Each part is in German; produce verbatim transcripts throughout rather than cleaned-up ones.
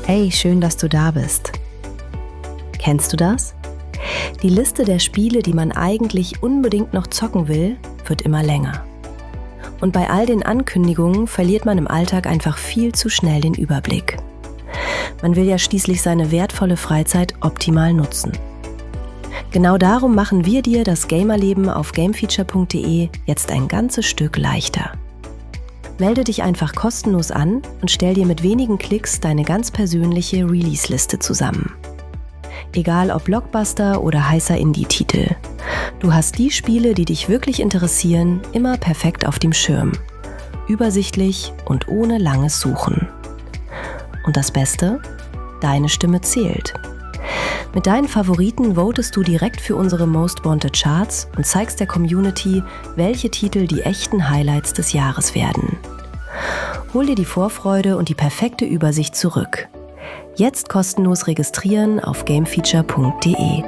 Hey, schön, dass du da bist. Kennst du das? Die Liste der Spiele, die man eigentlich unbedingt noch zocken will, wird immer länger. Und bei all den Ankündigungen verliert man im Alltag einfach viel zu schnell den Überblick. Man will ja schließlich seine wertvolle Freizeit optimal nutzen. Genau darum machen wir dir das Gamerleben auf gamefeature punkt de jetzt ein ganzes Stück leichter. Melde dich einfach kostenlos an und stell dir mit wenigen Klicks deine ganz persönliche Release-Liste zusammen. Egal ob Blockbuster oder heißer Indie-Titel. Du hast die Spiele, die dich wirklich interessieren, immer perfekt auf dem Schirm. Übersichtlich und ohne langes Suchen. Und das Beste? Deine Stimme zählt. Mit deinen Favoriten votest du direkt für unsere Most Wanted Charts und zeigst der Community, welche Titel die echten Highlights des Jahres werden. Hol dir die Vorfreude und die perfekte Übersicht zurück. Jetzt kostenlos registrieren auf gamefeature punkt de.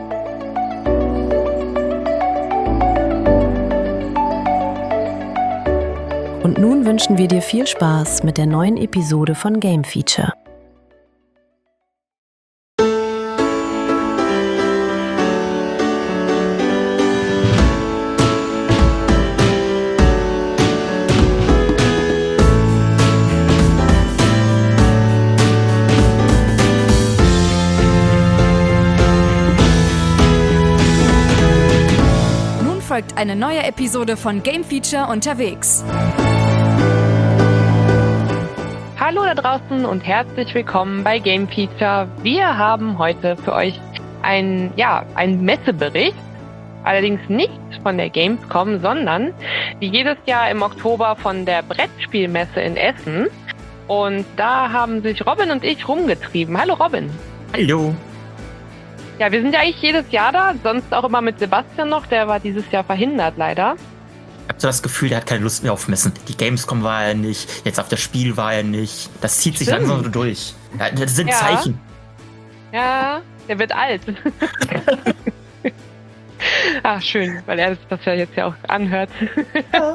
Und nun wünschen wir dir viel Spaß mit der neuen Episode von Game Feature. Folgt eine neue Episode von Game Feature unterwegs. Hallo da draußen und herzlich willkommen bei Game Feature. Wir haben heute für euch ein, ja, einen Messebericht, allerdings nicht von der Gamescom, sondern wie jedes Jahr im Oktober von der Brettspielmesse in Essen. Und da haben sich Robin und ich rumgetrieben. Hallo Robin. Hallo. Ja, wir sind ja eigentlich jedes Jahr da, sonst auch immer mit Sebastian noch, der war dieses Jahr verhindert leider. Ich habe so das Gefühl, der hat keine Lust mehr auf Messen. Die Gamescom war er nicht, jetzt auf das Spiel war er nicht. Das zieht sich Stimmt. langsam so durch. Ja, das sind Ja. Zeichen. Ja, der wird alt. Ah, schön, weil er das ja jetzt ja auch anhört. Ja.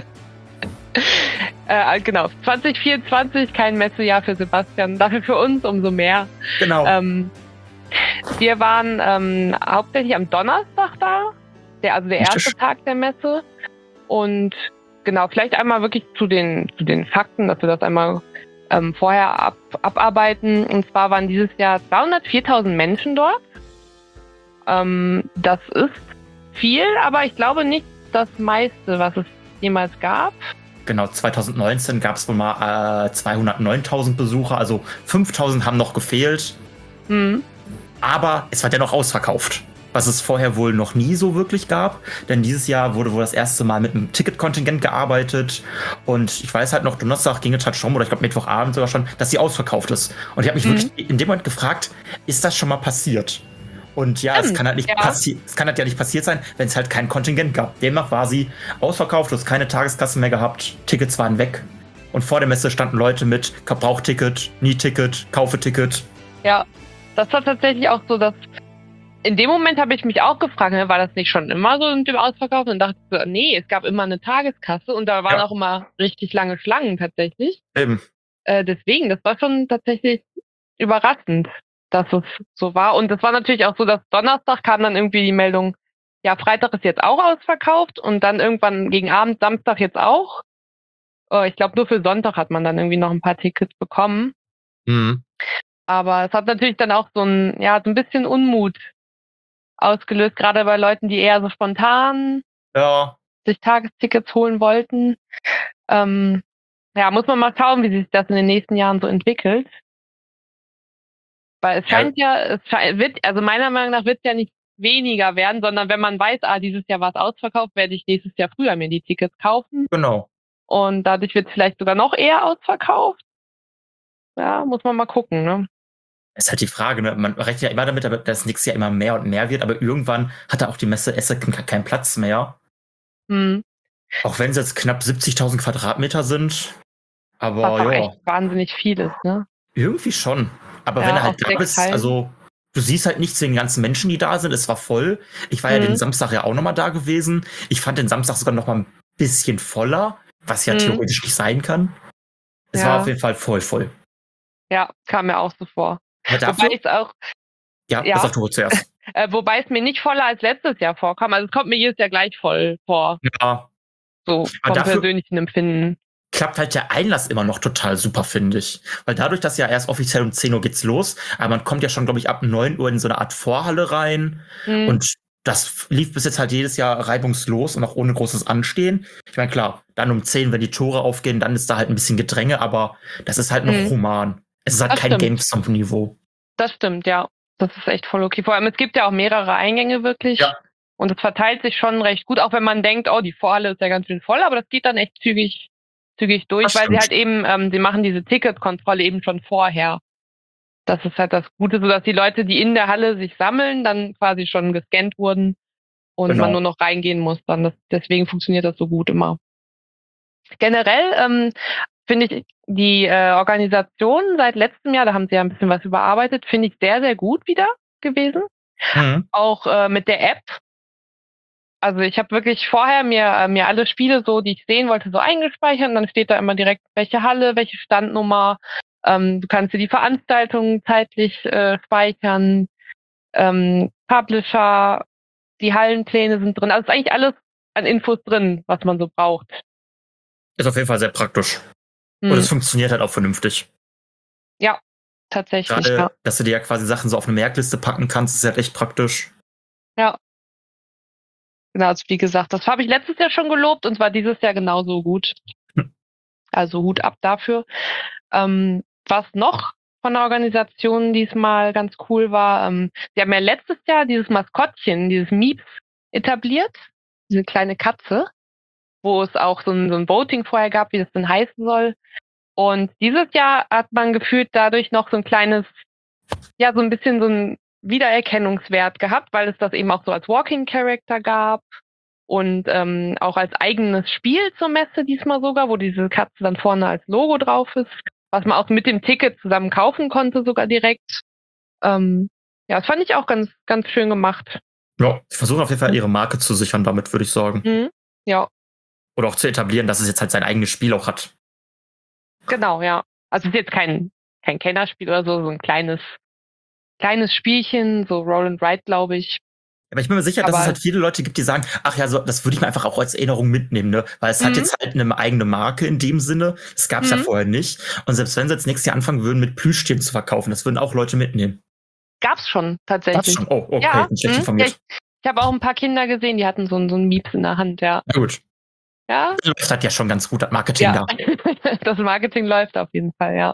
äh, genau, zwanzig vierundzwanzig, kein Messejahr für Sebastian, dafür für uns umso mehr. Genau. Ähm, wir waren ähm, hauptsächlich am Donnerstag da, der, also der erste Tag der Messe. Und genau, vielleicht einmal wirklich zu den, zu den Fakten, dass wir das einmal ähm, vorher ab, abarbeiten. Und zwar waren dieses Jahr zweihundertviertausend Menschen dort. Ähm, das ist viel, aber ich glaube nicht das meiste, was es jemals gab. Genau, zwanzig neunzehn gab es wohl mal äh, zweihundertneuntausend Besucher, also fünftausend haben noch gefehlt. Mhm. Aber es war dennoch ausverkauft, was es vorher wohl noch nie so wirklich gab. Denn dieses Jahr wurde wohl das erste Mal mit einem Ticketkontingent gearbeitet. Und ich weiß halt noch, Donnerstag ging es halt schon, oder ich glaube Mittwochabend sogar schon, dass sie ausverkauft ist. Und ich habe mich Mhm. wirklich in dem Moment gefragt, ist das schon mal passiert? Und ja, Stimmt, es kann halt nicht ja. passi- es kann halt ja nicht passiert sein, wenn es halt kein Kontingent gab. Demnach war sie ausverkauft, du hast keine Tageskasse mehr gehabt, Tickets waren weg. Und vor der Messe standen Leute mit Verbrauchticket, Nie-Ticket, Kaufe-Ticket. Ja, das war tatsächlich auch so, dass in dem Moment habe ich mich auch gefragt, ne, war das nicht schon immer so mit dem Ausverkauf? Und dachte ich so, nee, es gab immer eine Tageskasse und da waren Ja. auch immer richtig lange Schlangen tatsächlich. Eben. Äh, deswegen, das war schon tatsächlich überraschend, dass es so war. Und es war natürlich auch so, dass Donnerstag kam dann irgendwie die Meldung, ja, Freitag ist jetzt auch ausverkauft und dann irgendwann gegen Abend, Samstag jetzt auch. Äh, ich glaube, nur für Sonntag hat man dann irgendwie noch ein paar Tickets bekommen. Mhm. Aber es hat natürlich dann auch so ein, ja, so ein bisschen Unmut ausgelöst, gerade bei Leuten, die eher so spontan Ja. sich Tagestickets holen wollten. Ähm, ja, muss man mal schauen, wie sich das in den nächsten Jahren so entwickelt. Weil es Ja. scheint ja, es scheint, wird, also meiner Meinung nach wird es ja nicht weniger werden, sondern wenn man weiß, ah, dieses Jahr war es ausverkauft, werde ich nächstes Jahr früher mir die Tickets kaufen. Genau. Und dadurch wird es vielleicht sogar noch eher ausverkauft. Ja, muss man mal gucken, ne? Ist halt die Frage, ne? Man rechnet ja immer damit, dass das nächstes Jahr immer mehr und mehr wird, aber irgendwann hat da auch die Messe Essen keinen Platz mehr. Hm. Auch wenn es jetzt knapp siebzigtausend Quadratmeter sind. Aber Was auch ja, echt wahnsinnig viel ist, ne? irgendwie schon. Aber Ja, wenn du auf halt da sechs bist, Hallen. also du siehst halt nichts wegen den ganzen Menschen, die da sind. Es war voll. Ich war ja Mhm. den Samstag ja auch nochmal da gewesen. Ich fand den Samstag sogar noch mal ein bisschen voller, was ja Mhm. theoretisch nicht sein kann. Es Ja. war auf jeden Fall voll voll. Ja, kam mir auch so vor. Aber Wobei ich es auch, ja, ja. das sag du zuerst. äh, wobei es mir nicht voller als letztes Jahr vorkam. Also es kommt mir jedes Jahr gleich voll vor. Ja. So Aber vom dafür persönlichen Empfinden. klappt halt der Einlass immer noch total super, finde ich. Weil dadurch, dass ja erst offiziell um zehn Uhr geht's los, aber man kommt ja schon, glaube ich, ab neun Uhr in so eine Art Vorhalle rein. Mhm. Und das lief bis jetzt halt jedes Jahr reibungslos und auch ohne großes Anstehen. Ich meine, klar, dann um zehn, wenn die Tore aufgehen, dann ist da halt ein bisschen Gedränge, aber das ist halt noch Mhm. human. Es ist halt Das kein stimmt. GameStop-Niveau. Das stimmt, ja. Das ist echt voll okay. Vor allem, es gibt ja auch mehrere Eingänge wirklich. Ja. Und es verteilt sich schon recht gut, auch wenn man denkt, oh, die Vorhalle ist ja ganz schön voll, aber das geht dann echt zügig, zügig durch, Das weil sie stimmt. halt eben, ähm, sie machen diese Ticketkontrolle eben schon vorher. Das ist halt das Gute, sodass die Leute, die in der Halle sich sammeln, dann quasi schon gescannt wurden und Genau. man nur noch reingehen muss. Dann das, deswegen funktioniert das so gut immer. Generell ähm, finde ich die äh, Organisation seit letztem Jahr, da haben sie ja ein bisschen was überarbeitet, finde ich sehr, sehr gut wieder gewesen. Mhm. Auch äh, mit der App. Also ich habe wirklich vorher mir, äh, mir alle Spiele so, die ich sehen wollte, so eingespeichert und dann steht da immer direkt, welche Halle, welche Standnummer. Ähm, du kannst dir die Veranstaltungen zeitlich äh, speichern, ähm, Publisher, die Hallenpläne sind drin. Also ist eigentlich alles an Infos drin, was man so braucht. Ist auf jeden Fall sehr praktisch. Hm. Und es funktioniert halt auch vernünftig. Ja, tatsächlich. Gerade, Ja. dass du dir ja quasi Sachen so auf eine Merkliste packen kannst, ist halt echt praktisch. Ja. Genau, also wie gesagt, das habe ich letztes Jahr schon gelobt und zwar dieses Jahr genauso gut. Hm. Also Hut ab dafür. Ähm, was noch von der Organisation diesmal ganz cool war, ähm, sie haben ja letztes Jahr dieses Maskottchen, dieses Mieps etabliert, diese kleine Katze, wo es auch so ein, so ein Voting vorher gab, wie das denn heißen soll. Und dieses Jahr hat man gefühlt dadurch noch so ein kleines, ja, so ein bisschen so ein Wiedererkennungswert gehabt, weil es das eben auch so als Walking Character gab und ähm, auch als eigenes Spiel zur Messe diesmal sogar, wo diese Katze dann vorne als Logo drauf ist, was man auch mit dem Ticket zusammen kaufen konnte sogar direkt. Ähm, ja, das fand ich auch ganz, ganz schön gemacht. Ja, sie versuchen auf jeden Fall ihre Marke zu sichern damit, würde ich sagen. Mhm. Ja. Oder auch zu etablieren, dass es jetzt halt sein eigenes Spiel auch hat. Genau, ja. Also es ist jetzt kein, kein Kennerspiel oder so, so ein kleines, kleines Spielchen, so Roll and Ride, glaube ich. Aber ich bin mir sicher, dass Aber- es halt viele Leute gibt, die sagen, ach ja, so, das würde ich mir einfach auch als Erinnerung mitnehmen, ne? Weil es hat Mhm. jetzt halt eine eigene Marke in dem Sinne. Das gab es ja Mhm. vorher nicht. Und selbst wenn sie jetzt nächstes Jahr anfangen würden, mit Plüschtieren zu verkaufen, das würden auch Leute mitnehmen. Gab's schon, Das tatsächlich. schon. Oh, okay, Ja, bin schlecht mhm. Ja, informiert. ich ich habe auch ein paar Kinder gesehen, die hatten so ein, so ein Mieps in der Hand, ja. Na gut. Ja, Das hat ja schon ganz gut das Marketing ja. da. Das Marketing läuft auf jeden Fall, ja.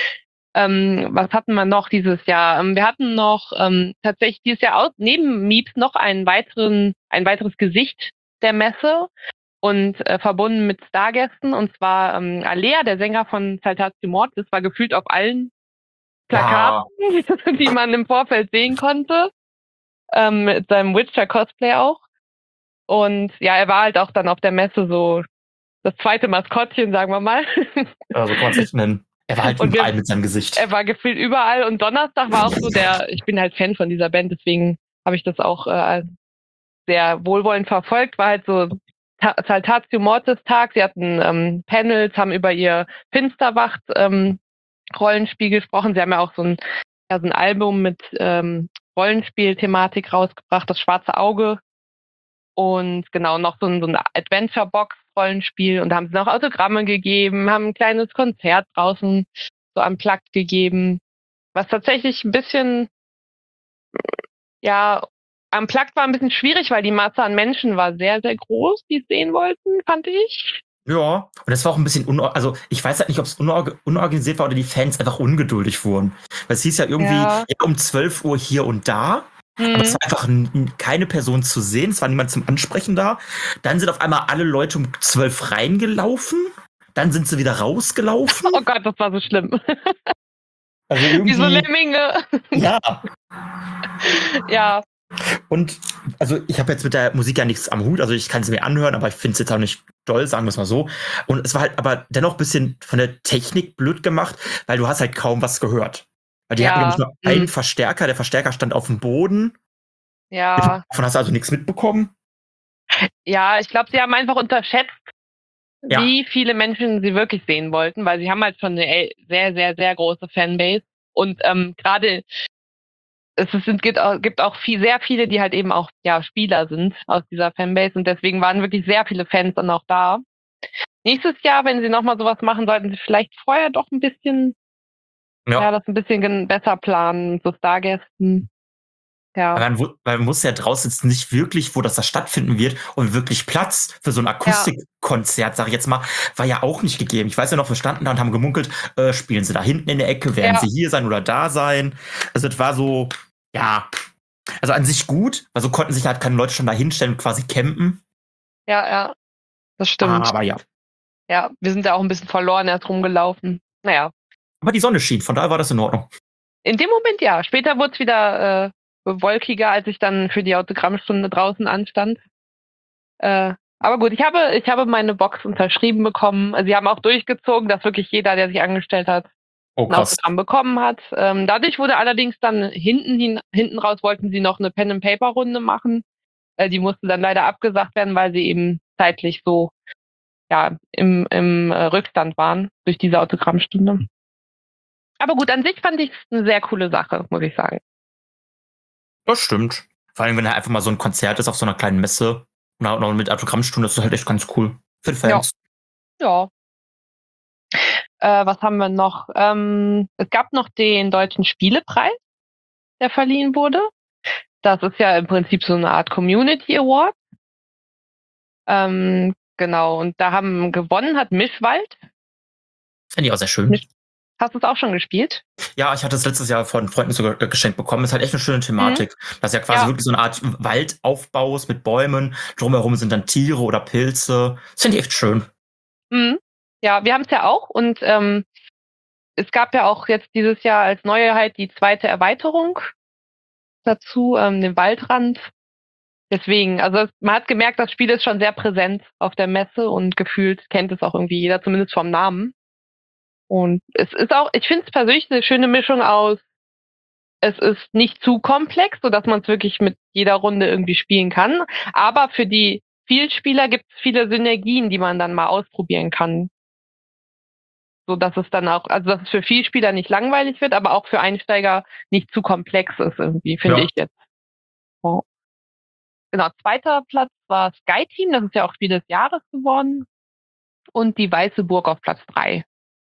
Ähm, was hatten wir noch dieses Jahr? Ähm, wir hatten noch ähm, tatsächlich dieses Jahr aus, neben Mieps noch einen weiteren, ein weiteres Gesicht der Messe und äh, verbunden mit Stargästen, und zwar ähm, Alea, der Sänger von Saltatio Mortis, war gefühlt auf allen Plakaten, die man im Vorfeld sehen konnte, ähm, mit seinem Witcher-Cosplay auch. Und ja, er war halt auch dann auf der Messe so das zweite Maskottchen, sagen wir mal. Also kann man es nicht nennen. Er war halt Und überall wir- mit seinem Gesicht. Er war gefühlt überall und Donnerstag war auch so der, ich bin halt Fan von dieser Band, deswegen habe ich das auch äh, sehr wohlwollend verfolgt, war halt so Ta- Saltatio Mortis Tag, sie hatten ähm, Panels, haben über ihr Finsterwacht ähm, Rollenspiel gesprochen, sie haben ja auch so ein, ja, so ein Album mit ähm, Rollenspiel-Thematik rausgebracht, das Schwarze Auge, und genau, noch so ein, so ein Adventure-Box-Rollenspiel, und da haben sie noch Autogramme gegeben, haben ein kleines Konzert draußen so unplugged gegeben, was tatsächlich ein bisschen, ja, unplugged war ein bisschen schwierig, weil die Masse an Menschen war sehr, sehr groß, die es sehen wollten, fand ich. Ja, und das war auch ein bisschen, unor also ich weiß halt nicht, ob es unor unorganisiert war oder die Fans einfach ungeduldig wurden. Weil es hieß ja irgendwie Ja. ja, um zwölf Uhr hier und da. Aber es Mhm. war einfach n- n- keine Person zu sehen, es war niemand zum Ansprechen da. Dann sind auf einmal alle Leute um zwölf reingelaufen. Dann sind sie wieder rausgelaufen. Oh Gott, das war so schlimm. Also Wie so irgendwie. Lemminge. Ja. Ja, Und also ich habe jetzt mit der Musik ja nichts am Hut, also ich kann sie mir anhören, aber ich finde es jetzt auch nicht doll, sagen wir es mal so. Und es war halt aber dennoch ein bisschen von der Technik blöd gemacht, weil du hast halt kaum was gehört. Weil die Ja, hatten nämlich nur mhm. einen Verstärker, der Verstärker stand auf dem Boden. ja, Davon hast du also nichts mitbekommen. ja, ich glaube, sie haben einfach unterschätzt, Ja. wie viele Menschen sie wirklich sehen wollten, weil sie haben halt schon eine el- sehr, sehr, sehr große Fanbase. Und ähm, gerade es ist- sind, gibt, auch, gibt auch viel, sehr viele, die halt eben auch ja, Spieler sind aus dieser Fanbase. Und deswegen waren wirklich sehr viele Fans dann auch da. Nächstes Jahr, wenn sie nochmal sowas machen, sollten sie vielleicht vorher doch ein bisschen, ja, Ja. das ein bisschen gen- besser planen, so Stargästen. Ja. Weil man, wu- weil man muss ja draußen jetzt nicht wirklich, wo das da stattfinden wird und wirklich Platz für so ein Akustikkonzert, sag ich jetzt mal, war ja auch nicht gegeben. Ich weiß ja noch, wir standen da und haben gemunkelt, äh, spielen sie da hinten in der Ecke, werden Ja. sie hier sein oder da sein. Also es war so, ja, also an sich gut, weil so konnten sich halt keine Leute schon da hinstellen und quasi campen. Ja, ja, das stimmt. Aber ja. Ja, wir sind ja auch ein bisschen verloren erst rumgelaufen. Naja, Aber die Sonne schien, von daher war das in Ordnung. in dem Moment ja. Später wurde es wieder äh, wolkiger, als ich dann für die Autogrammstunde draußen anstand. Äh, aber gut, ich habe, ich habe meine Box unterschrieben bekommen. Also sie haben auch durchgezogen, dass wirklich jeder, der sich angestellt hat, Oh, ein krass. Autogramm bekommen hat. Ähm, dadurch wurde allerdings dann hinten hin, hinten raus wollten sie noch eine Pen-and-Paper-Runde machen. Äh, die musste dann leider abgesagt werden, weil sie eben zeitlich so ja im, im äh, Rückstand waren durch diese Autogrammstunde. Aber gut, an sich fand ich es eine sehr coole Sache, muss ich sagen. Das stimmt. Vor allem, wenn da einfach mal so ein Konzert ist auf so einer kleinen Messe und auch noch mit Autogrammstunde, das ist halt echt ganz cool. Für die Fans. Ja. Äh, was haben wir noch? Ähm, es gab noch den Deutschen Spielepreis, der verliehen wurde. Das ist ja im Prinzip so eine Art Community Award. Ähm, genau, und da haben gewonnen hat Mischwald. Finde ich auch sehr schön. Misch- Hast du es auch schon gespielt? Ja, ich hatte es letztes Jahr von Freunden sogar äh, geschenkt bekommen. Ist halt echt eine schöne Thematik. Das ist ja quasi Ja. wirklich so eine Art Waldaufbau ist mit Bäumen. Drumherum sind dann Tiere oder Pilze. Das finde ich echt schön. Mhm. Ja, wir haben es ja auch und ähm, es gab ja auch jetzt dieses Jahr als Neuheit die zweite Erweiterung dazu, ähm, den Waldrand. Deswegen, also es, man hat gemerkt, das Spiel ist schon sehr präsent auf der Messe und gefühlt kennt es auch irgendwie jeder, zumindest vom Namen. Und es ist auch, ich finde es persönlich eine schöne Mischung aus, es ist nicht zu komplex, sodass man es wirklich mit jeder Runde irgendwie spielen kann. Aber für die Vielspieler gibt es viele Synergien, die man dann mal ausprobieren kann. So dass es dann auch, also dass es für Vielspieler nicht langweilig wird, aber auch für Einsteiger nicht zu komplex ist irgendwie, finde Ja. ich jetzt. Oh. Genau, zweiter Platz war Sky Team, das ist ja auch Spiel des Jahres geworden. Und die Weiße Burg auf Platz drei.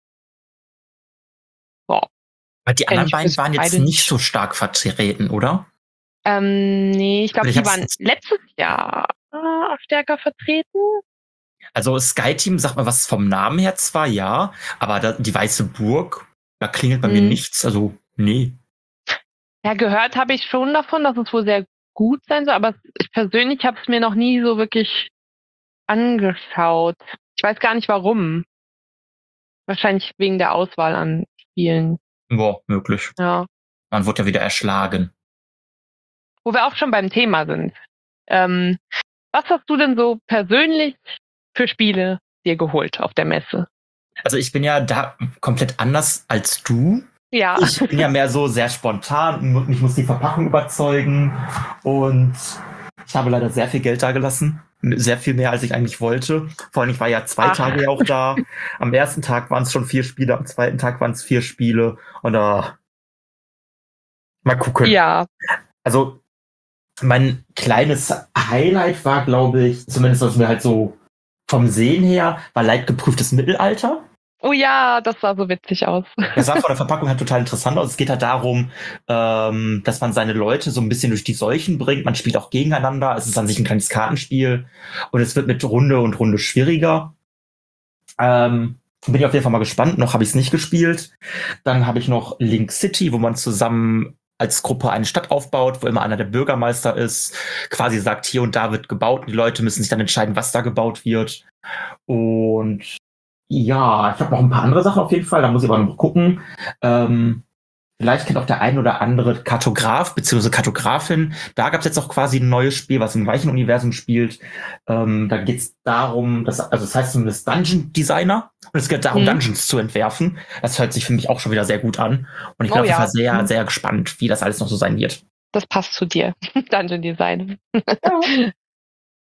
So. Aber die Kenn anderen ich beiden bis waren jetzt beide nicht so stark vertreten, oder? Ähm, nee, ich glaube, Ich die hab's waren jetzt- letztes Jahr äh, stärker vertreten. Also Sky Team sagt mal was vom Namen her zwar, ja, aber da, die Weiße Burg, da klingelt bei mir Hm. nichts. Also, nee. Ja, gehört habe ich schon davon, dass es wohl sehr gut sein soll, aber ich persönlich habe es mir noch nie so wirklich angeschaut. Ich weiß gar nicht warum. Wahrscheinlich wegen der Auswahl an Spielen. Boah, möglich. Ja. Man wurde ja wieder erschlagen. Wo wir auch schon beim Thema sind. Ähm, was hast du denn so persönlich für Spiele dir geholt auf der Messe? Also ich bin ja da komplett anders als du. Ja. Ich bin ja mehr so sehr spontan. Mich muss die Verpackung überzeugen. Und ich habe leider sehr viel Geld da gelassen. Sehr viel mehr, als ich eigentlich wollte. Vor allem, ich war ja zwei Ach. Tage ja auch da. Am ersten Tag waren es schon vier Spiele, am zweiten Tag waren es vier Spiele. Und da mal gucken. Ja. Also mein kleines Highlight war, glaube ich, zumindest was mir halt so vom Sehen her, war leidgeprüftes Mittelalter. Oh ja, das sah so witzig aus. Das sah von der Verpackung halt total interessant aus. Es geht halt darum, ähm, dass man seine Leute so ein bisschen durch die Seuchen bringt. Man spielt auch gegeneinander. Es ist an sich ein kleines Kartenspiel. Und es wird mit Runde und Runde schwieriger. Ähm, bin ich auf jeden Fall mal gespannt. Noch habe ich es nicht gespielt. Dann habe ich noch Link City, wo man zusammen als Gruppe eine Stadt aufbaut, wo immer einer der Bürgermeister ist, quasi sagt, hier und da wird gebaut. Und die Leute müssen sich dann entscheiden, was da gebaut wird. Und ja, ich habe noch ein paar andere Sachen auf jeden Fall, da muss ich aber noch gucken. Ähm, vielleicht kennt auch der ein oder andere Kartograf bzw. Kartografin. Da gab es jetzt auch quasi ein neues Spiel, was im gleichen Universum spielt. Ähm, da geht es darum, dass, also das heißt zumindest Dungeon Designer. Und es geht darum, Mhm. Dungeons zu entwerfen. Das hört sich für mich auch schon wieder sehr gut an. Und ich bin Oh auf jeden ja. Fall sehr, Mhm. sehr gespannt, wie das alles noch so sein wird. Das passt zu dir. Dungeon Design.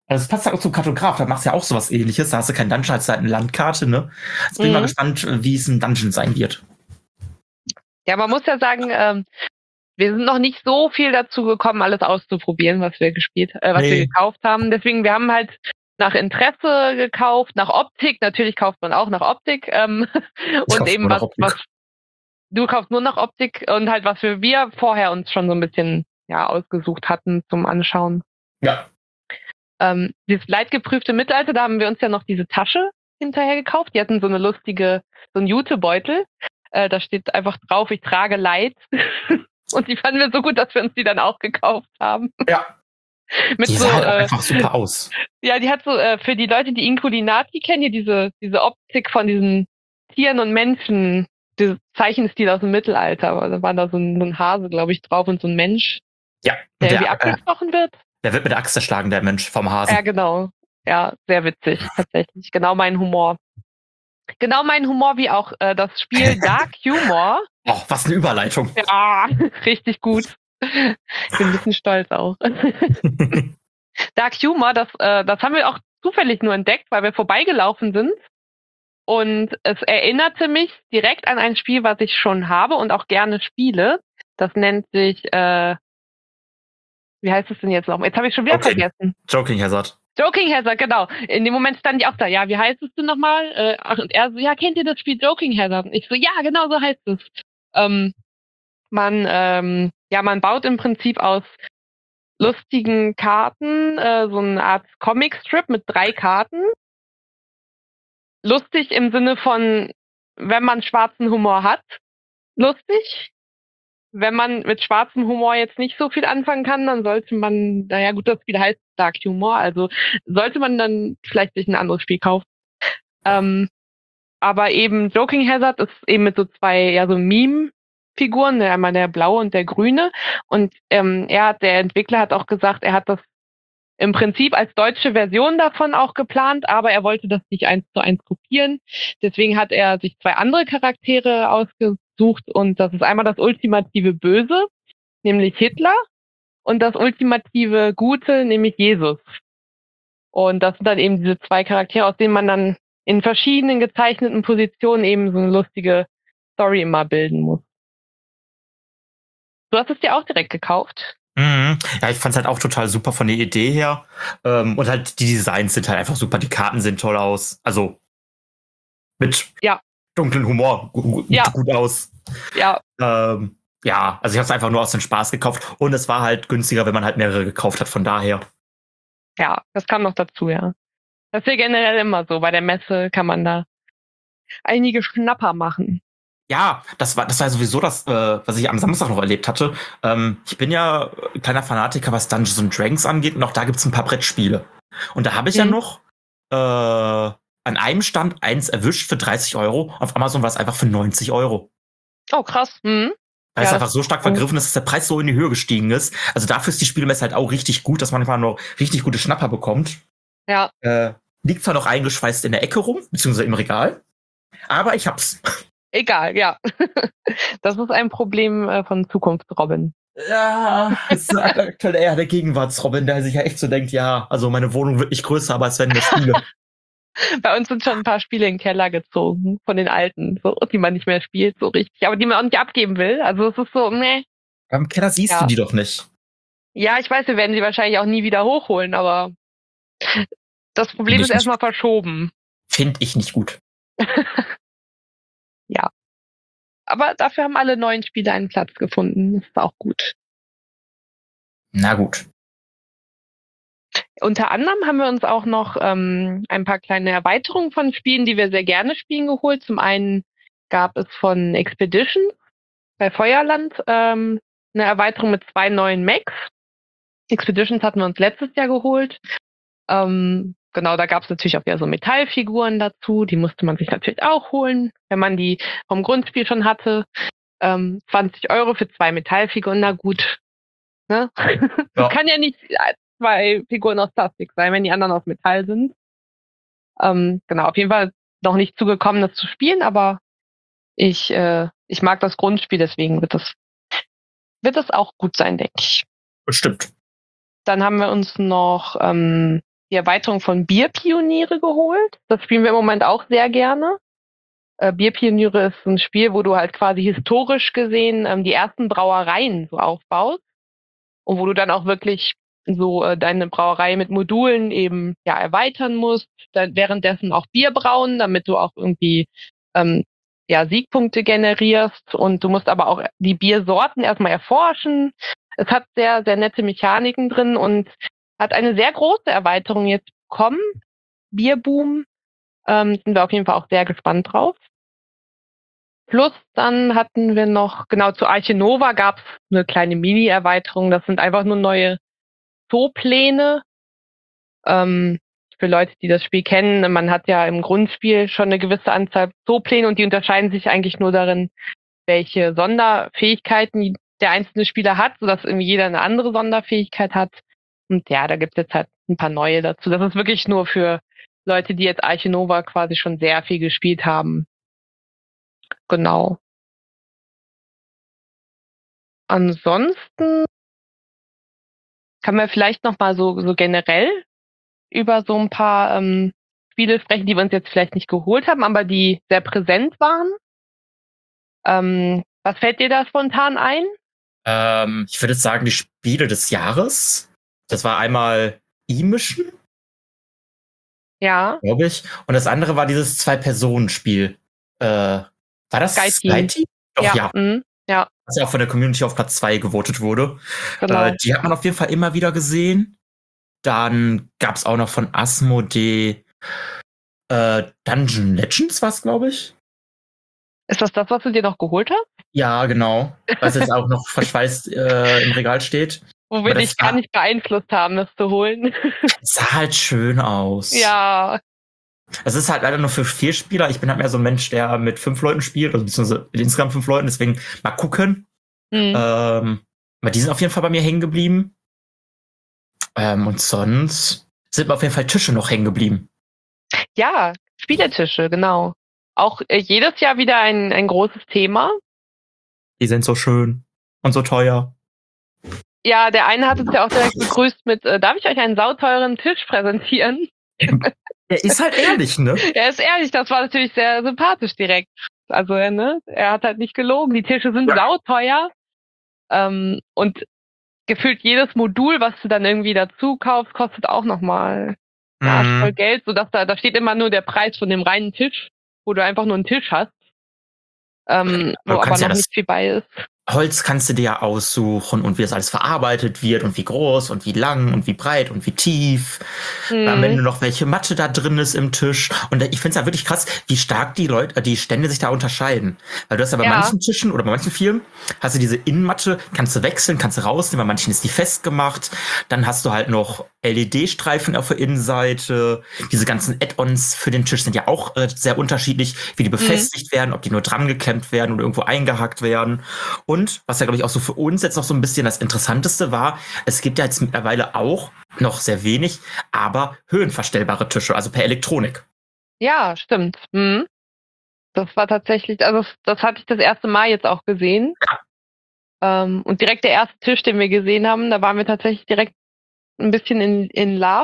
Also es passt auch zum Kartograf, da machst du ja auch sowas ähnliches. Da hast du kein Dungeon, hast du halt eine Landkarte, ne? Jetzt bin ich mal Mhm. gespannt, wie es ein Dungeon sein wird. Ja, man muss ja sagen, ähm, wir sind noch nicht so viel dazu gekommen, alles auszuprobieren, was wir gespielt, äh, was Nee. wir gekauft haben. Deswegen, wir haben halt nach Interesse gekauft, nach Optik. Natürlich kauft man auch nach Optik. Ähm, und kauf eben nur nach was, Optik. was du kaufst nur nach Optik und halt was wir, wir vorher uns schon so ein bisschen ja ausgesucht hatten zum Anschauen. Ja. Ähm, dieses leidgeprüfte Mittelalter, da haben wir uns ja noch diese Tasche hinterher gekauft. Die hatten so eine lustige, so einen Jutebeutel. Äh, da steht einfach drauf, ich trage Leid. Und die fanden wir so gut, dass wir uns die dann auch gekauft haben. Ja. Mit Die so, sah halt auch äh, einfach super aus. ja, die hat so, äh, für die Leute, die Inculinati kennen, hier diese, diese Optik von diesen Tieren und Menschen, dieses Zeichenstil aus dem Mittelalter. Da war da so ein, so ein Hase, glaube ich, drauf und so ein Mensch, Ja. der, Der, irgendwie äh, abgestochen wird. der wird mit der Axt erschlagen, der Mensch vom Hasen. Ja, genau. Ja, sehr witzig, tatsächlich. Genau mein Humor. Genau mein Humor wie auch äh, das Spiel Dark Humor. Oh, was eine Überleitung. Ja, richtig gut. Ich bin ein bisschen stolz auch. Dark Humor, das, äh, das haben wir auch zufällig nur entdeckt, weil wir vorbeigelaufen sind. Und es erinnerte mich direkt an ein Spiel, was ich schon habe und auch gerne spiele. Das nennt sich, äh, wie heißt es denn jetzt noch? Jetzt habe ich schon wieder Okay. vergessen. Joking Hazard. Joking Hazard, genau. In dem Moment stand ich auch da, ja, wie heißt es denn nochmal? Äh, ach, und er so, ja, kennt ihr das Spiel Joking Hazard? Und ich so, ja, genau so heißt es. Ähm, man, ähm, ja, man baut im Prinzip aus lustigen Karten äh, so eine Art Comicstrip mit drei Karten. Lustig im Sinne von, wenn man schwarzen Humor hat, lustig. Wenn man mit schwarzem Humor jetzt nicht so viel anfangen kann, dann sollte man, naja gut, das Spiel heißt Dark Humor, also sollte man dann vielleicht sich ein anderes Spiel kaufen. Ähm, aber eben Joking Hazard ist eben mit so zwei, ja so Meme-Figuren, einmal der blaue und der grüne. Und ähm, er hat, der Entwickler hat auch gesagt, er hat das im Prinzip als deutsche Version davon auch geplant, aber er wollte das nicht eins zu eins kopieren. Deswegen hat er sich zwei andere Charaktere ausgesucht und das ist einmal das ultimative Böse, nämlich Hitler, und das ultimative Gute, nämlich Jesus. Und das sind dann eben diese zwei Charaktere, aus denen man dann in verschiedenen gezeichneten Positionen eben so eine lustige Story immer bilden muss. Du hast es dir auch direkt gekauft? Mhm. Ja, ich fand's halt auch total super von der Idee her. Ähm, und halt die Designs sind halt einfach super. Die Karten sehen toll aus. Also mit ja. dunklen Humor gut, ja. gut aus. Ja. Ähm, ja, also ich habe es einfach nur aus dem Spaß gekauft. Und es war halt günstiger, wenn man halt mehrere gekauft hat. Von daher. Ja, das kam noch dazu, ja. Das ist ja generell immer so. Bei der Messe kann man da einige Schnapper machen. Ja, das war, das war sowieso das, äh, was ich am Samstag noch erlebt hatte. Ähm, ich bin ja kleiner Fanatiker, was Dungeons and Dragons angeht. Und auch da gibt's ein paar Brettspiele. Und da habe ich mhm. ja noch äh, an einem Stand eins erwischt für dreißig Euro. Auf Amazon war es einfach für neunzig Euro. Oh, krass. Mhm. Weil ja, es einfach so stark vergriffen ist, dass der Preis so in die Höhe gestiegen ist. Also dafür ist die Spielemesse halt auch richtig gut, dass man manchmal noch richtig gute Schnapper bekommt. Ja. Äh, liegt zwar noch eingeschweißt in der Ecke rum, beziehungsweise im Regal. Aber ich hab's. Egal, ja. Das ist ein Problem äh, von Zukunfts-Robin. Ja, es ist aktuell eher der Gegenwarts-Robin, der sich ja echt so denkt, ja, also meine Wohnung wird nicht größer, aber es werden mehr Spiele. Bei uns sind schon ein paar Spiele in den Keller gezogen, von den alten, so, die man nicht mehr spielt, so richtig, aber die man auch nicht abgeben will. Also es ist so, ne. Beim Keller siehst ja. du die doch nicht. Ja, ich weiß, wir werden sie wahrscheinlich auch nie wieder hochholen, aber das Problem ist erstmal verschoben. Finde ich nicht gut. Ja. Aber dafür haben alle neuen Spiele einen Platz gefunden. Das ist auch gut. Na gut. Unter anderem haben wir uns auch noch ähm, ein paar kleine Erweiterungen von Spielen, die wir sehr gerne spielen, geholt. Zum einen gab es von Expedition bei Feuerland ähm, eine Erweiterung mit zwei neuen Mechs. Expeditions hatten wir uns letztes Jahr geholt. Ähm, genau, da gab es natürlich auch wieder so Metallfiguren dazu. Die musste man sich natürlich auch holen, wenn man die vom Grundspiel schon hatte. Ähm, zwanzig Euro für zwei Metallfiguren, na gut. Ne? Ja. Das kann ja nicht zwei Figuren aus Plastik sein, wenn die anderen aus Metall sind. Ähm, genau, auf jeden Fall noch nicht zugekommen, das zu spielen, aber ich, äh, ich mag das Grundspiel, deswegen wird das, wird das auch gut sein, denke ich. Bestimmt. Dann haben wir uns noch ähm, die Erweiterung von Bierpioniere geholt. Das spielen wir im Moment auch sehr gerne. Äh, Bierpioniere ist ein Spiel, wo du halt quasi historisch gesehen ähm, die ersten Brauereien so aufbaust und wo du dann auch wirklich so äh, deine Brauerei mit Modulen eben ja erweitern musst, dann währenddessen auch Bier brauen, damit du auch irgendwie ähm, ja Siegpunkte generierst, und du musst aber auch die Biersorten erstmal erforschen. Es hat sehr, sehr nette Mechaniken drin und hat eine sehr große Erweiterung jetzt bekommen. Bierboom. Ähm, sind wir auf jeden Fall auch sehr gespannt drauf. Plus dann hatten wir noch, genau zu Arche Nova gab es eine kleine Mini-Erweiterung. Das sind einfach nur neue Zoopläne. Ähm, für Leute, die das Spiel kennen, man hat ja im Grundspiel schon eine gewisse Anzahl Zoopläne und die unterscheiden sich eigentlich nur darin, welche Sonderfähigkeiten der einzelne Spieler hat, sodass irgendwie jeder eine andere Sonderfähigkeit hat. Und ja, da gibt's jetzt halt ein paar neue dazu. Das ist wirklich nur für Leute, die jetzt Arche Nova quasi schon sehr viel gespielt haben. Genau. Ansonsten kann man vielleicht noch mal so, so generell über so ein paar ähm, Spiele sprechen, die wir uns jetzt vielleicht nicht geholt haben, aber die sehr präsent waren. Ähm, was fällt dir da spontan ein? Ähm, ich würde sagen, die Spiele des Jahres. Das war einmal E-Mission, Ja. glaube ich. Und das andere war dieses Zwei-Personen-Spiel. Äh, war das Sky Team? Sky Team? Doch, Ja. ja. Mhm. Ja. Was ja auch von der Community auf Platz zwei gewotet wurde. Genau. Äh, die hat man auf jeden Fall immer wieder gesehen. Dann gab es auch noch von Asmodee äh, Dungeon Legends, was, glaube ich. Ist das das, was du dir noch geholt hast? Ja, genau. Was jetzt auch noch verschweißt äh, im Regal steht. Wo Aber wir das dich gar war- nicht beeinflusst haben, das zu holen. Sah halt schön aus. Ja. Es ist halt leider nur für vier Spieler. Ich bin halt mehr so ein Mensch, der mit fünf Leuten spielt, also beziehungsweise mit insgesamt fünf Leuten, deswegen mal gucken. Mhm. Ähm, aber die sind auf jeden Fall bei mir hängen geblieben. Ähm, und sonst sind mir auf jeden Fall Tische noch hängen geblieben. Ja, Spieletische, genau. Auch äh, jedes Jahr wieder ein, ein großes Thema. Die sind so schön und so teuer. Ja, der eine hat uns ja auch direkt begrüßt mit, äh, darf ich euch einen sauteuren Tisch präsentieren? Er ist halt ehrlich, ne? Er ist ehrlich, das war natürlich sehr sympathisch direkt. Also, äh, ne, er hat halt nicht gelogen. Die Tische sind Ja. sauteuer. Ähm, und gefühlt jedes Modul, was du dann irgendwie dazu kaufst, kostet auch nochmal eine Arsch voll Mhm. Geld, sodass da, da steht immer nur der Preis von dem reinen Tisch, wo du einfach nur einen Tisch hast, ähm, Du wo aber kannst noch ja das- nicht viel bei ist. Holz kannst du dir ja aussuchen und wie das alles verarbeitet wird und wie groß und wie lang und wie breit und wie tief. Mhm. Am Ende noch welche Matte da drin ist im Tisch. Und ich finde es ja wirklich krass, wie stark die Leute, die Stände sich da unterscheiden. Weil du hast ja bei Ja. manchen Tischen oder bei manchen Firmen hast du diese Innenmatte, kannst du wechseln, kannst du rausnehmen, bei manchen ist die festgemacht. Dann hast du halt noch L E D-Streifen auf der Innenseite. Diese ganzen Add-ons für den Tisch sind ja auch äh, sehr unterschiedlich, wie die befestigt werden, ob die nur dran geklemmt werden oder irgendwo eingehakt werden. Und was ja, glaube ich, auch so für uns jetzt noch so ein bisschen das Interessanteste war, es gibt ja jetzt mittlerweile auch noch sehr wenig, aber höhenverstellbare Tische, also per Elektronik. Ja, stimmt. Mhm. Das war tatsächlich, also das, das hatte ich das erste Mal jetzt auch gesehen. Ähm, und direkt der erste Tisch, den wir gesehen haben, da waren wir tatsächlich direkt ein bisschen in, in Love.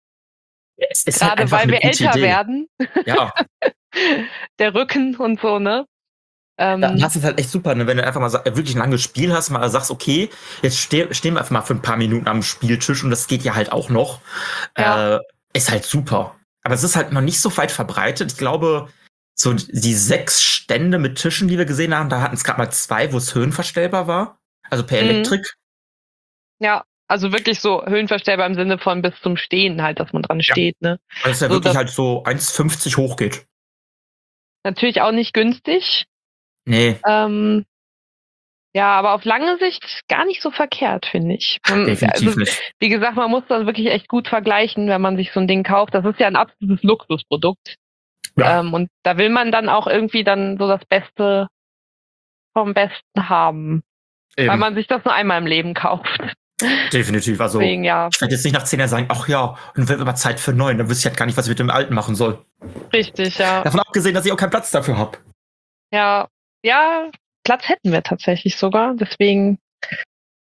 Es ist halt Gerade einfach weil eine wir gute älter Idee. werden. Ja, Der Rücken und so, ne? Ähm, da hast du es halt echt super, ne? Wenn du einfach mal sa- wirklich ein langes Spiel hast, mal sagst, okay, jetzt ste stehen wir einfach mal für ein paar Minuten am Spieltisch und das geht ja halt auch noch. Ja. Äh, ist halt super. Aber es ist halt noch nicht so weit verbreitet. Ich glaube, so die sechs Stände mit Tischen, die wir gesehen haben, da hatten es gerade mal zwei, wo es höhenverstellbar war. Also per Mhm. Elektrik. Ja, also wirklich so höhenverstellbar im Sinne von bis zum Stehen halt, dass man dran Ja. steht, ne? Weil es ja So, wirklich das- halt so eins fünfzig hoch geht. Natürlich auch nicht günstig. Nee, Ähm, ja, aber auf lange Sicht gar nicht so verkehrt, finde ich. Man, definitiv also, nicht. wie gesagt, man muss das wirklich echt gut vergleichen, wenn man sich so ein Ding kauft. Das ist ja ein absolutes Luxusprodukt. Ja. Ähm, und da will man dann auch irgendwie dann so das Beste vom Besten haben. Weil Eben, man sich das nur einmal im Leben kauft. definitiv. Also, Deswegen, ja, ich werde jetzt nicht nach zehn Jahren sagen, ach ja, und wird immer Zeit für neun. Dann wüsste ich halt gar nicht, was ich mit dem Alten machen soll. richtig, ja. Davon abgesehen, dass ich auch keinen Platz dafür habe. Ja, ja, Platz hätten wir tatsächlich sogar. Deswegen,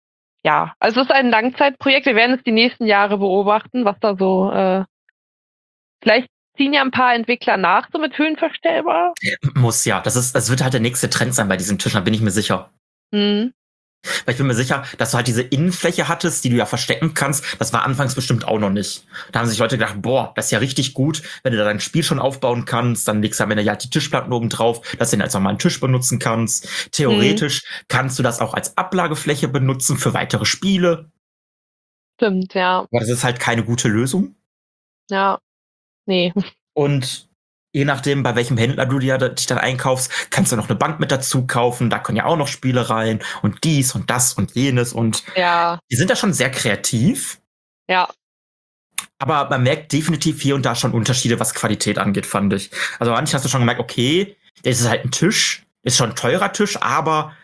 ja, also es ist ein Langzeitprojekt. Wir werden es die nächsten Jahre beobachten, was da so, äh, vielleicht ziehen ja ein paar Entwickler nach, so mit höhenverstellbar. Muss ja. Das ist, das wird halt der nächste Trend sein bei diesen Tischen, da bin ich mir sicher. Mhm. Weil ich bin mir sicher, dass du halt diese Innenfläche hattest, die du ja verstecken kannst. Das war anfangs bestimmt auch noch nicht. Da haben sich Leute gedacht, boah, das ist ja richtig gut, wenn du da dein Spiel schon aufbauen kannst. Dann legst du am Ende ja halt die Tischplatten oben drauf, dass du den als normalen Tisch benutzen kannst. Theoretisch mhm. kannst du das auch als Ablagefläche benutzen für weitere Spiele. Stimmt, ja. Aber das ist halt keine gute Lösung. Ja, nee. Und je nachdem, bei welchem Händler du dir dich dann einkaufst, kannst du noch eine Bank mit dazu kaufen. Da können ja auch noch Spiele rein und dies und das und jenes. Und ja. Die sind da schon sehr kreativ. Ja. Aber man merkt definitiv hier und da schon Unterschiede, was Qualität angeht, fand ich. Also manchmal hast du schon gemerkt, okay, das ist halt ein Tisch, ist schon ein teurer Tisch, aber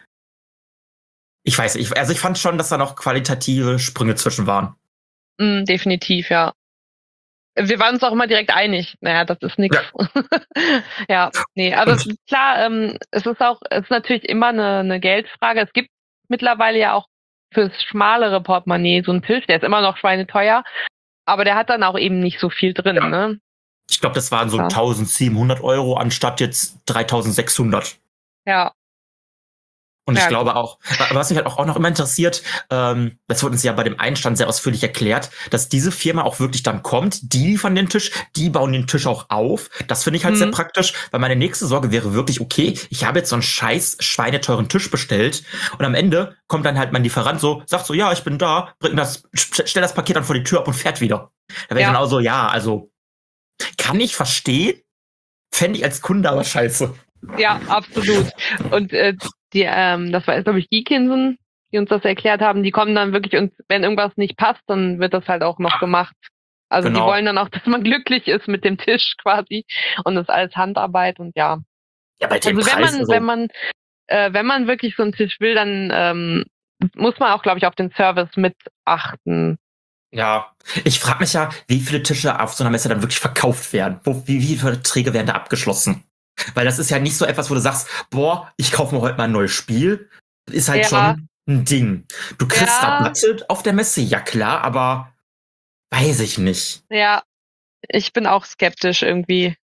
ich weiß nicht, also ich fand schon, dass da noch qualitative Sprünge zwischen waren. Mm, definitiv, ja. Wir waren uns auch immer direkt einig. Naja, das ist nichts. Ja. ja, nee, aber es ist klar, ähm, es ist auch, es ist natürlich immer eine, eine Geldfrage. Es gibt mittlerweile ja auch fürs schmalere Portemonnaie so einen Tisch, der ist immer noch schweineteuer, aber der hat dann auch eben nicht so viel drin, ja. ne? Ich glaube, das waren so ja. tausendsiebenhundert Euro anstatt jetzt dreitausendsechshundert. Ja. Und ja, ich glaube auch, was mich halt auch noch immer interessiert, ähm, das wurde uns ja bei dem Einstand sehr ausführlich erklärt, dass diese Firma auch wirklich dann kommt, die liefern den Tisch, die bauen den Tisch auch auf. Das finde ich halt mhm. sehr praktisch, weil meine nächste Sorge wäre wirklich, okay, ich habe jetzt so einen scheiß schweineteuren Tisch bestellt und am Ende kommt dann halt mein Lieferant so, sagt so, ja, ich bin da, bring das, stell das Paket dann vor die Tür ab und fährt wieder. Da wäre ja. ich dann auch so, ja, also kann ich verstehen, fände ich als Kunde aber scheiße. Ja, absolut. Und äh, die, ähm, das war, glaube ich, Geekinson, die uns das erklärt haben, die kommen dann wirklich und wenn irgendwas nicht passt, dann wird das halt auch noch gemacht. Also genau. Die wollen dann auch, dass man glücklich ist mit dem Tisch quasi und das alles Handarbeit und ja. Ja, bei dem also wenn Preis, man, also wenn man, äh, wenn man wirklich so einen Tisch will, dann ähm, muss man auch, glaube ich, auf den Service mit achten. Ja, ich frage mich ja, wie viele Tische auf so einer Messe dann wirklich verkauft werden. Wo, wie, wie viele Verträge werden da abgeschlossen? Weil das ist ja nicht so etwas, wo du sagst, boah, ich kaufe mir heute mal ein neues Spiel. Das ist halt ja. schon ein Ding. Du kriegst ja. Rabatte auf der Messe, ja klar, aber weiß ich nicht. Ja, ich bin auch skeptisch irgendwie. Ich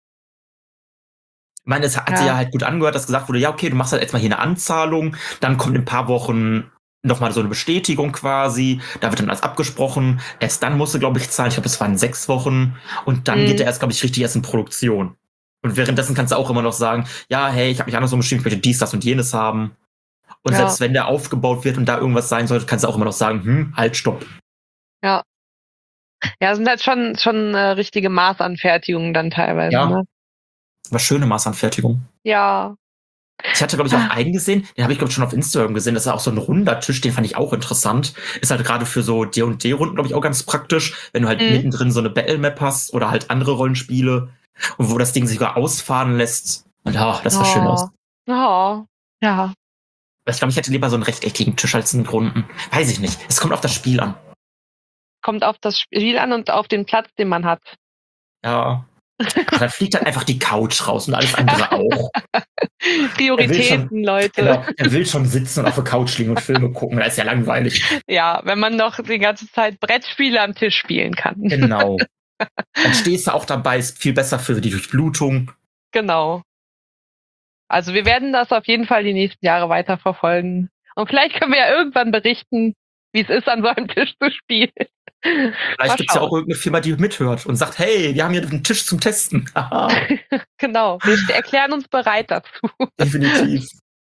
meine, es hat ja. sich ja halt gut angehört, dass gesagt wurde, ja okay, du machst halt jetzt mal hier eine Anzahlung, dann kommt in ein paar Wochen nochmal so eine Bestätigung quasi, da wird dann alles abgesprochen, erst dann musst du, glaube ich, zahlen, ich glaube, es waren sechs Wochen und dann mhm. geht er erst, glaube ich, richtig erst in Produktion. Und währenddessen kannst du auch immer noch sagen, ja, hey, ich habe mich anders umgeschrieben, ich möchte dies, das und jenes haben. Und ja. selbst wenn der aufgebaut wird und da irgendwas sein sollte, kannst du auch immer noch sagen, hm, halt, stopp. Ja. Ja, sind halt schon, schon äh, richtige Maßanfertigungen dann teilweise. Ja, ne? War schöne Maßanfertigung. Ja. Ich hatte, glaube ich, auch einen gesehen, den habe ich, glaube ich, schon auf Instagram gesehen, das ist auch so ein runder Tisch, den fand ich auch interessant. Ist halt gerade für so D und D-Runden, glaube ich, auch ganz praktisch, wenn du halt mhm. mittendrin so eine Battle-Map hast oder halt andere Rollenspiele. Und wo das Ding sich sogar ausfahren lässt. Und ja, das sah oh. schön aus. Oh. Ja. Ich glaube, ich hätte lieber so einen rechteckigen Tisch als einen runden. Weiß ich nicht. Es kommt auf das Spiel an. Kommt auf das Spiel an und auf den Platz, den man hat. Ja. Dann fliegt halt einfach die Couch raus und alles andere auch. Prioritäten, schon, Leute. Genau, er will schon sitzen und auf der Couch liegen und Filme gucken. Das ist ja langweilig. Ja, wenn man noch die ganze Zeit Brettspiele am Tisch spielen kann. Genau. Dann stehst du auch dabei, ist viel besser für die Durchblutung. Genau. Also wir werden das auf jeden Fall die nächsten Jahre weiter verfolgen. Und vielleicht können wir ja irgendwann berichten, wie es ist, an so einem Tisch zu spielen. Vielleicht gibt es ja auch irgendeine Firma, die mithört und sagt, hey, wir haben hier einen Tisch zum Testen. Genau, wir erklären uns bereit dazu. Definitiv.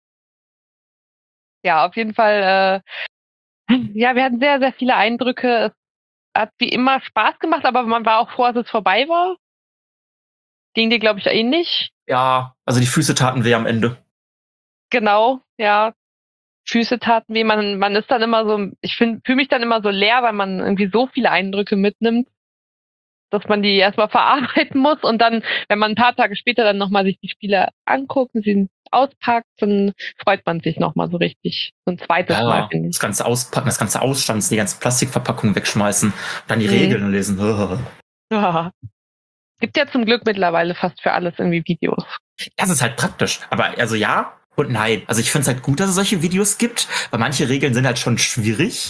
Ja, auf jeden Fall. Äh, ja, wir hatten sehr, sehr viele Eindrücke. Es hat wie immer Spaß gemacht, aber man war auch froh, als es vorbei war. Ging dir, glaube ich, ähnlich. Ja, also die Füße taten weh am Ende. Genau, ja. Füße taten weh. Man, man ist dann immer so, ich fühle mich dann immer so leer, weil man irgendwie so viele Eindrücke mitnimmt, dass man die erstmal verarbeiten muss und dann, wenn man ein paar Tage später dann nochmal sich die Spiele anguckt, sie auspackt, dann freut man sich nochmal so richtig. So ein zweites ja, Mal, finde ich. Das ganze Auspacken, das ganze Ausstanzen, die ganze Plastikverpackung wegschmeißen und dann die mhm. Regeln lesen. Ja. Gibt ja zum Glück mittlerweile fast für alles irgendwie Videos. Das ist halt praktisch. Aber also ja und nein. Also ich finde es halt gut, dass es solche Videos gibt, weil manche Regeln sind halt schon schwierig.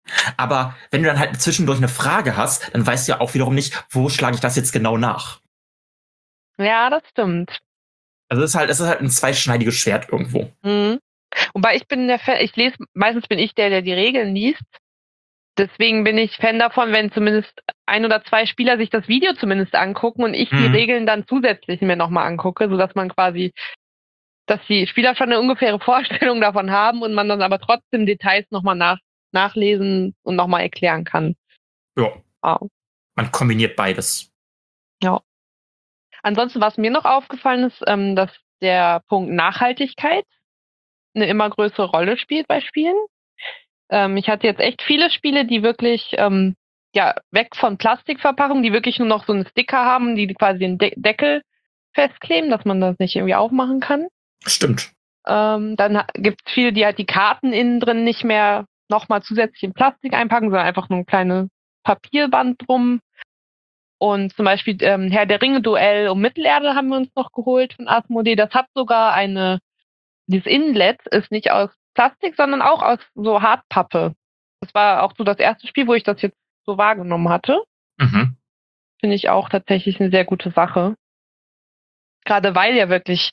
Aber wenn du dann halt zwischendurch eine Frage hast, dann weißt du ja auch wiederum nicht, wo schlage ich das jetzt genau nach. Ja, das stimmt. Also es ist halt, es ist halt ein zweischneidiges Schwert irgendwo. Mhm. Wobei ich bin der Fan, ich lese, meistens bin ich der, der die Regeln liest. Deswegen bin ich Fan davon, wenn zumindest ein oder zwei Spieler sich das Video zumindest angucken und ich mhm. die Regeln dann zusätzlich mir nochmal angucke, sodass man quasi, dass die Spieler schon eine ungefähre Vorstellung davon haben und man dann aber trotzdem Details nochmal nach, nachlesen und nochmal erklären kann. Ja. Wow. Man kombiniert beides. Ja. Ansonsten, was mir noch aufgefallen ist, ähm, dass der Punkt Nachhaltigkeit eine immer größere Rolle spielt bei Spielen. Ähm, ich hatte jetzt echt viele Spiele, die wirklich ähm, ja weg von Plastikverpackungen, die wirklich nur noch so einen Sticker haben, die quasi den De- Deckel festkleben, dass man das nicht irgendwie aufmachen kann. Stimmt. Ähm, dann ha- gibt es viele, die halt die Karten innen drin nicht mehr nochmal zusätzlich in Plastik einpacken, sondern einfach nur ein kleines Papierband drum. Und zum Beispiel ähm, Herr der Ringe-Duell um Mittelerde haben wir uns noch geholt von Asmodee. Das hat sogar eine, dieses Inlet ist nicht aus Plastik, sondern auch aus so Hartpappe. Das war auch so das erste Spiel, wo ich das jetzt so wahrgenommen hatte. Mhm. Finde ich auch tatsächlich eine sehr gute Sache. Gerade weil ja wirklich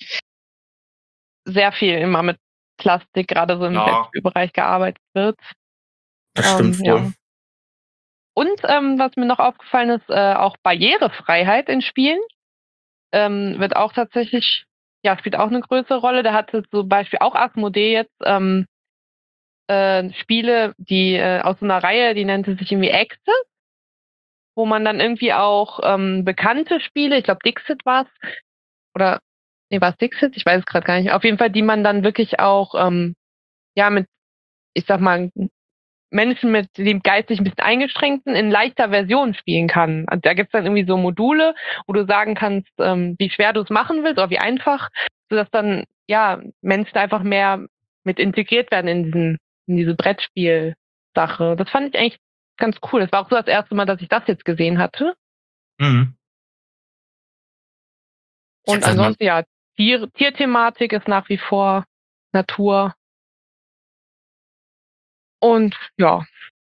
sehr viel immer mit Plastik, gerade so im Ja. Brettspielbereich gearbeitet wird. Das Ähm, stimmt ja. wohl. Und ähm, was mir noch aufgefallen ist, äh, auch Barrierefreiheit in Spielen ähm, wird auch tatsächlich, ja, spielt auch eine größere Rolle. Da hatte zum Beispiel auch Asmodee jetzt ähm, äh, Spiele, die äh, aus so einer Reihe, die nannte sich irgendwie Access, wo man dann irgendwie auch ähm, bekannte Spiele, ich glaube Dixit war es, oder, nee, war es Dixit? Ich weiß es gerade gar nicht. Auf jeden Fall, die man dann wirklich auch, ähm, ja, mit, ich sag mal, Menschen mit dem geistig ein bisschen eingeschränkten in leichter Version spielen kann. Also da gibt's dann irgendwie so Module, wo du sagen kannst, ähm, wie schwer du es machen willst oder wie einfach, sodass dann ja Menschen einfach mehr mit integriert werden in diesen in diese Brettspiel-Sache. Das fand ich eigentlich ganz cool. Das war auch so das erste Mal, dass ich das jetzt gesehen hatte. Mhm. Und ansonsten ja, Tier, Tierthematik ist nach wie vor Natur. Und ja.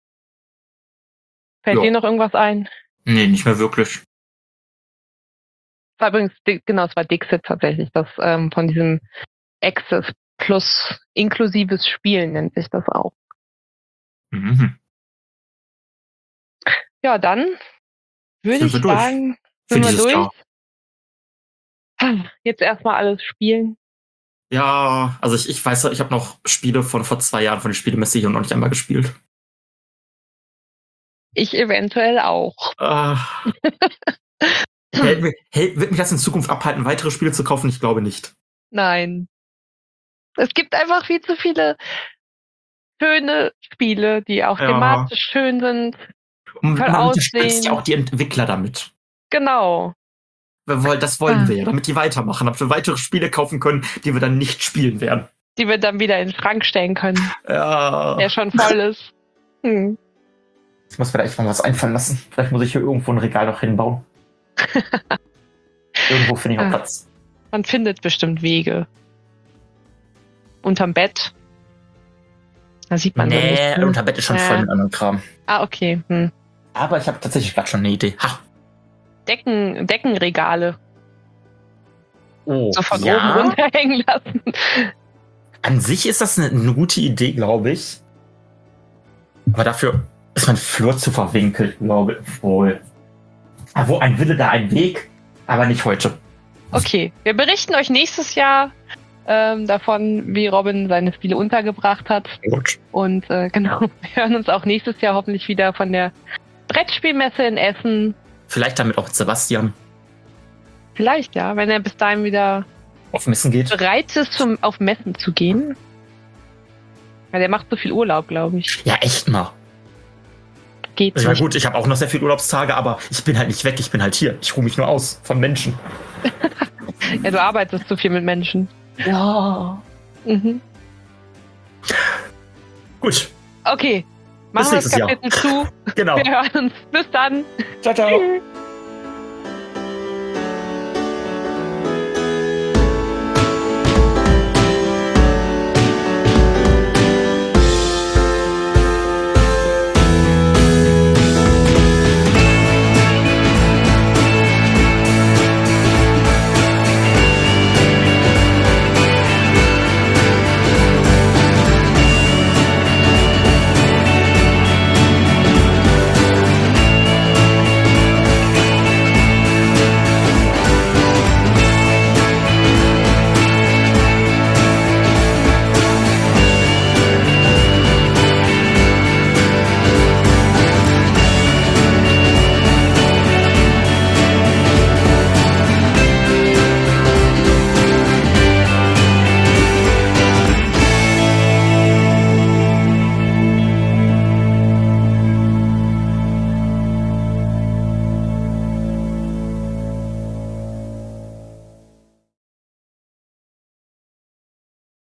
Fällt Ja. dir noch irgendwas ein? Nee, nicht mehr wirklich. Das war übrigens, genau, es war Dixit tatsächlich, das ähm, von diesem Access plus inklusives Spielen nennt sich das auch. Mhm. Ja, dann würde ich Sind wir durch. sagen, Für sind wir dieses durch. Jahr. Jetzt erstmal alles spielen. Ja, also ich, ich weiß, ich habe noch Spiele von vor zwei Jahren von der Spielemesse hier noch nicht einmal gespielt. Ich eventuell auch. Äh, hält, mir- hält, wird mich das in Zukunft abhalten, weitere Spiele zu kaufen? Ich glaube nicht. Nein. Es gibt einfach viel zu viele schöne Spiele, die auch Ja. thematisch schön sind. Und Toll man unterstützt aussehen. ja auch die Entwickler damit. Genau. Wir wollen- Das wollen Ah. wir ja, damit die weitermachen, damit wir weitere Spiele kaufen können, die wir dann nicht spielen werden. Die wir dann wieder in den Schrank stellen können, Ja. der schon voll ist. Hm. Ich muss mir da echt mal was einfallen lassen. Vielleicht muss ich hier irgendwo ein Regal noch hinbauen. Irgendwo finde ich noch Ah. Platz. Man findet bestimmt Wege. Unterm Bett. Da sieht man so Nee, nicht, ne? unter Bett ist schon Ja. voll mit anderem Kram. Ah, okay. Hm. Aber ich habe tatsächlich gerade schon eine Idee. Ha. Decken, Deckenregale. Oh, So von ja. oben runterhängen lassen. An sich ist das eine, eine gute Idee, glaube ich. Aber dafür ist mein Flur zu verwinkelt, glaube ich wohl. Aber wo ein Wille, da ein Weg. Aber nicht heute. Okay, wir berichten euch nächstes Jahr ähm, davon, wie Robin seine Spiele untergebracht hat. Gut. Und äh, genau, wir hören uns auch nächstes Jahr hoffentlich wieder von der Brettspielmesse in Essen. Vielleicht damit auch mit Sebastian Vielleicht, ja, wenn er bis dahin wieder auf Messen geht. bereit ist, zum, auf Messen zu gehen. Weil der macht so viel Urlaub, glaube ich. Ja, echt mal. Geht Ich meine, nicht. gut, ich habe auch noch sehr viele Urlaubstage, aber ich bin halt nicht weg, ich bin halt hier. Ich ruhe mich nur aus von Menschen. Ja, du arbeitest zu viel mit Menschen. Ja. Mhm. Gut, Okay, machen wir das nächstes Jahr. Kapitel zu. genau. Wir hören uns. Bis dann. Ciao, ciao. Tschüss.